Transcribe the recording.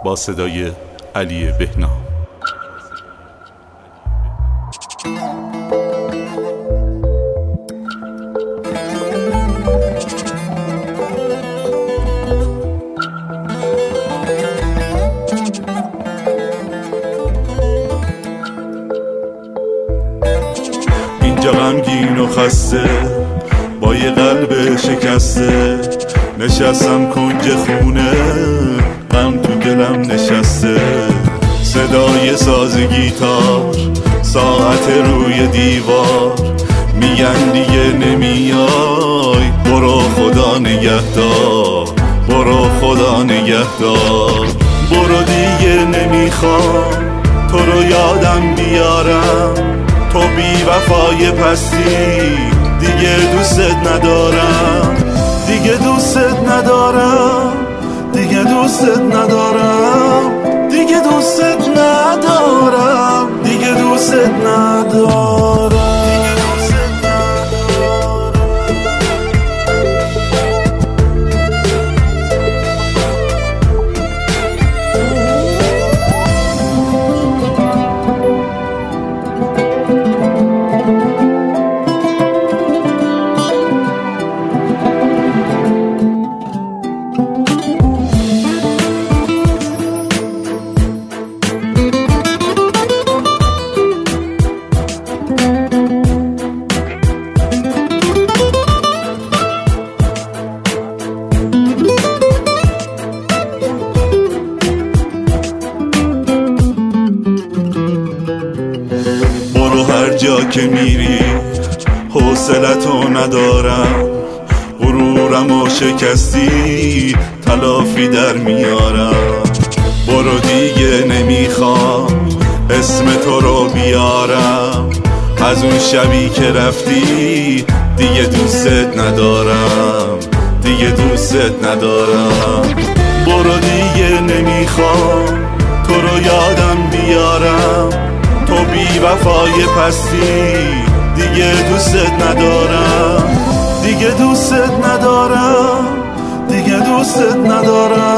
با صدای علی بهنام. اینجا غمگین و خسته با یه قلب شکسته، نشستم کنج خونه، غم تو دلم نشسته. صدای ساز گیتار، ساعت روی دیوار، میگن دیگه نمیای، برو خدا نگهدار، برو خدا نگهدار. برو دیگه نمیخوام تو رو یادم بیارم، تو بی وفای پستی، دیگه دوست ندارم، دیگه دوست ندارم، دیگه دوست ندارم، دیگه دوست ندارم، دیگه دوست ندارم. هر جا که میری حوصلتو ندارم، غرورمو شکستی، تلافی در میارم. برو دیگه نمیخوام اسم تو رو بیارم، از اون شبی که رفتی دیگه دوست ندارم، دیگه دوست ندارم. برو دیگه نمیخوام تو رو یادم بیارم، تو بی وفای پستی، دیگه دوست ندارم، دیگه دوست ندارم، دیگه دوست ندارم.